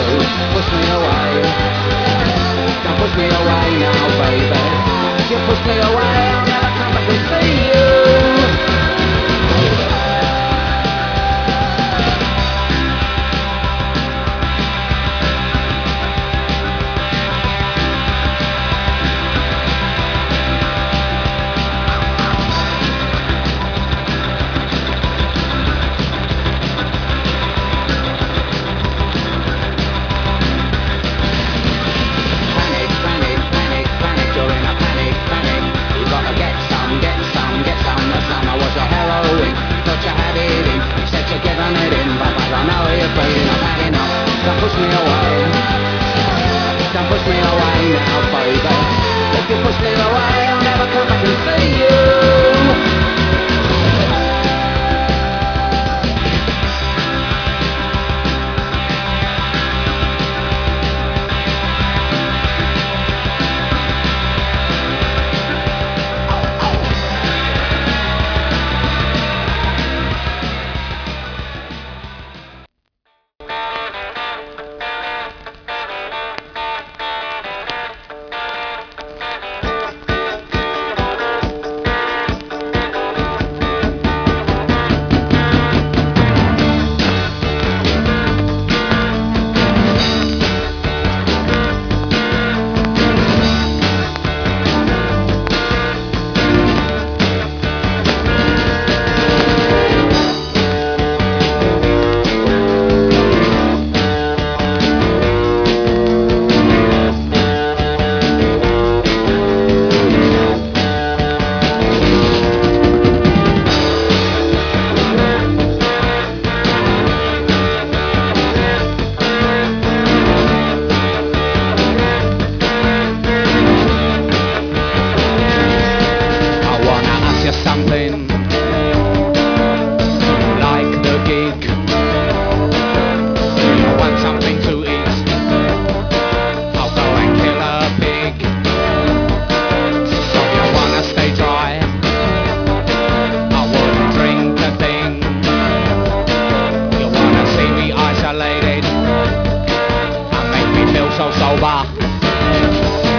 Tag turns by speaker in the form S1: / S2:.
S1: push me away. Don't push me away now, baby. If you push me away, I'll never come back and see you. Don't push me away. Don't push me away now, baby. If you push me away, I'll never come back and see you.
S2: So sober.